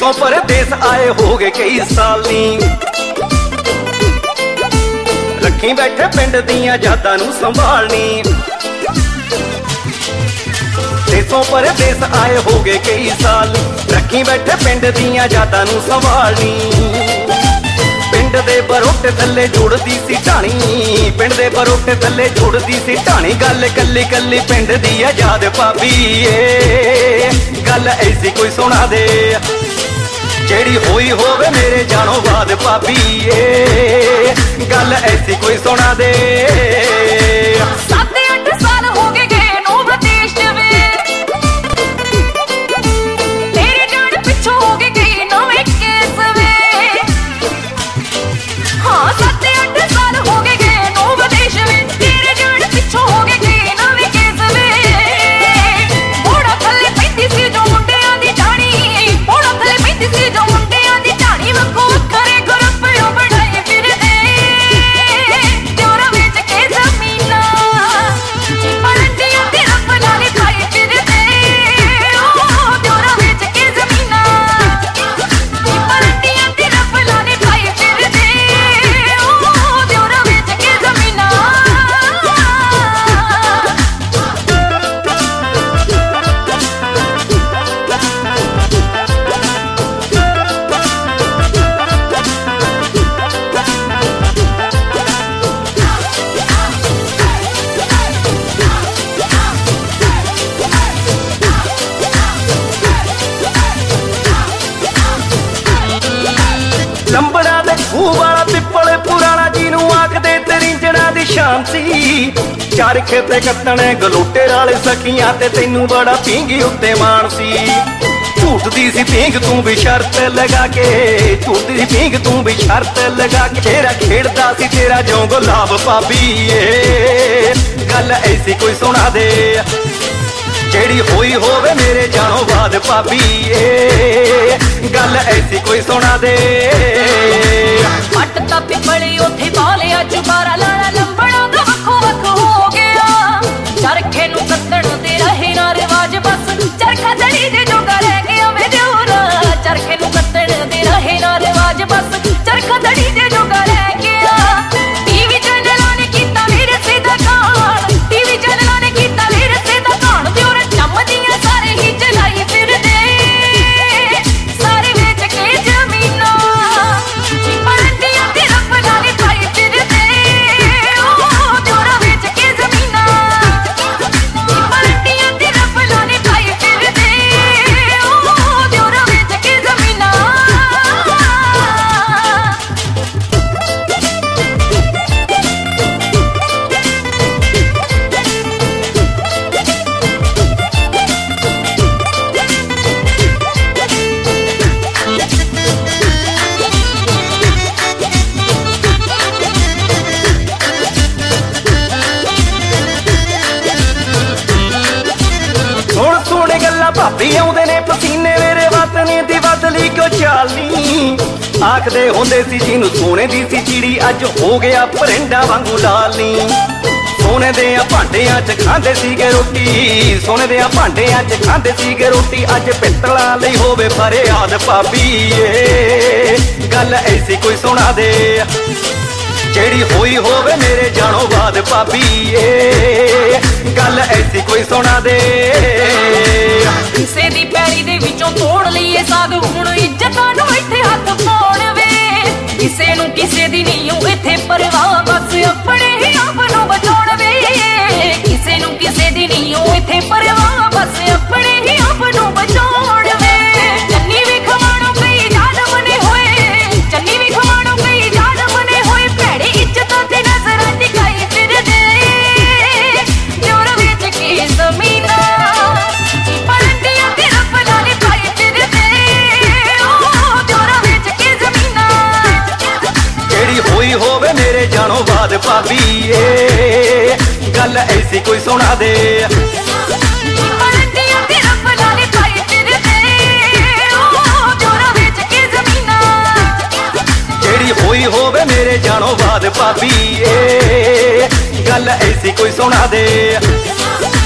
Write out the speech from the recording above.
देसों परदेस आए हो गए कई साल नी, रखी बैठे पिंड दियां यादां नूं संभालनी। देसों परदेस आए हो गए कई साल, रखी बैठे पिंड दियां यादां नूं संभालनी। पिंड दे बरोटे थल्ले जुड़दी सी ढाणी, पिंड दे बरोटे थल्ले जुड़दी सी ढाणी। गल कल्ली कल्ली पिंड दी याद भाभी गल ऐसी कोई सुना दे, जेड़ी होई होवे मेरे जानो बाद भाभी गल ऐसी कोई सुना दे। 7-8 साल हो गए गए नू विदेश में, तेरे जान पिछो हो गए गई नवे केस में। हाँ 7-8 साल हो गए गए नू विदेश में, तेरे जान पिछो हो गए गई नवे केस में। मोड़ा थले पैंती सी जो मुंडियां दी ढाणी, मोड़ा थले पैंती सी जो मुंडियां दी ढाणी। वखो करे ग्रुप यो बढ़ाई फिरदे लंबड़ा दे खूह वाला पिपल पुराना जिनू आखदे तरिंजणा दी शान सी। चार खेते कत्तने गलोटे नाल सखियां ते तैनू बड़ा पींगी उत्ते मान सी। झूठदी सी पींग तू भी शर्त लगा के, झूठदी सी पींग तू भी शर्त लगा के। तेरा खेड़दा सी तेरा जो गुलाब भाभी गल ऐसी कोई सुना दे, जेड़ी होई होवे मेरे जानो बाद भाभी गल ऐसी कोई सुना दे। पट दा पिपली उथे बालिया जुबारा लाला लंबड़ा दा वखो वख हो गया। चरखे नू कत्तण दे रहे ना रिवाज बस, चरखा जड़ी दे जोगा रह गया वे देवरा। चरखे नू कत्तण दे रहे ना रिवाज बस, चरखा जड़ी दे जोगा रह गया। टीवी चैनलां ने कीता मेरे से दा कान, टीवी चैनलां ने कीता मेरे से दा कान। प्योर चमदियां सारे ही चलाई फिरदे, सारे वेच के जमीना परंदियां ते रब नाल खाई फिरदे। ओ प्योरा वेच के जमीना परंदियां ते रब नाल खाई फिरदे। ओ प्योरा वेच के जमीना। सुन सुन गल्लां भाभी आउंदे ने पसीने मेरे वतने दी बदली क्यों चालनी। आखदे हुंदे सी जिनू सोने दी सी चिड़ी अज हो गया परिंडा वांगू लालनी। सोने दे भांडियां च खांदे सीगे रोटी, सोने दे भांडियां च खांदे सीगे रोटी। अज पित्तलां लई होवे फरियाद भाभी गल ऐसी कोई सुना दे, जेड़ी होई होवे मेरे जानो बाद भाभी गल ऐसी कोई सुना दे। किसे दी पैड़ी दे विचों तोड़ लईए साग, हुण इज्जतां नूं इत्थे हत्थ पाउण वे। किसे नूं किसे दी नीओ इत्थे परवाह, बस अपने ही आप नूं बचाउण वे। किसे नूं किसे दी नीओ इत्थे परवाह, बस अपने ही आप नूं बचाउण वे। चन्नी भी खवाणों कई जाद बने होए, चन्नी भी खवाणों कई जाद बने होए। भैड़े इज्जतां ते नजरां टिकाई फिरदे, जोर वेच के जमीना परंदियां ते रब नाल खाई फिरदे। ओ जोर वेच के जमीना, जेड़ी होई होवे मेरे जानो बाद भाभी गल ऐसी कोई सुना दे। परंदियां ते रब नाल खाई फिरदे। ओ जोर वेच के जमीना, जेड़ी होई होवे मेरे जानो बाद भाभी गल ऐसी कोई सुना दे।